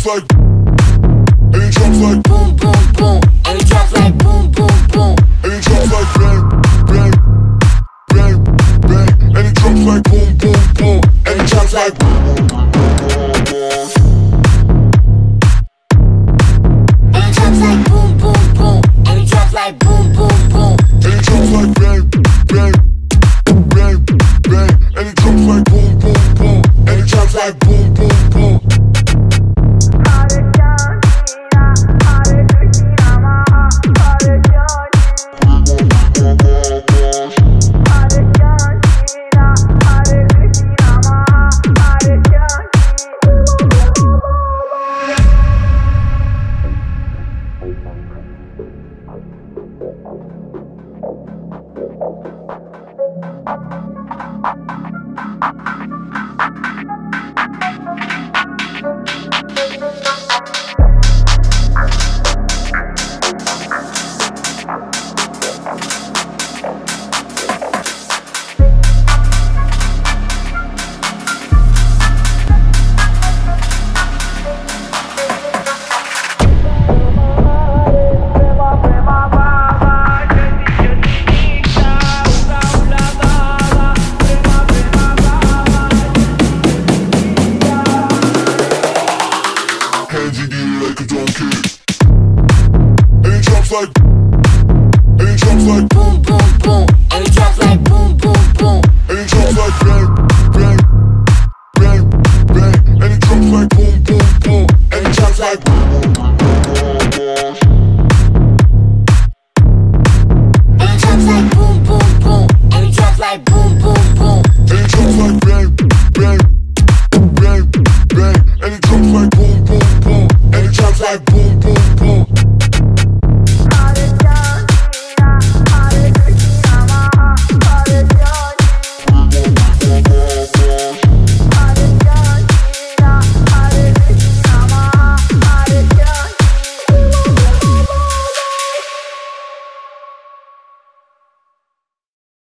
like, and it drops like boom, boom, boom, and it drops like boom, boom, boom, and it drops like bang, bang, bang, bang, and it drops like boom, boom, boom, and it drops like boom, boom, boom, boom, boom. And it drops like boom, boom, boom, and it drops like boom, boom, boom, and it drops like bang, bang, bang, bang, and it drops like boom, boom, boom, and it drops like boom, boom, boom. Like, and it drops like boom, boom, boom, and it drops like boom, boom, boom, and it drops like bang,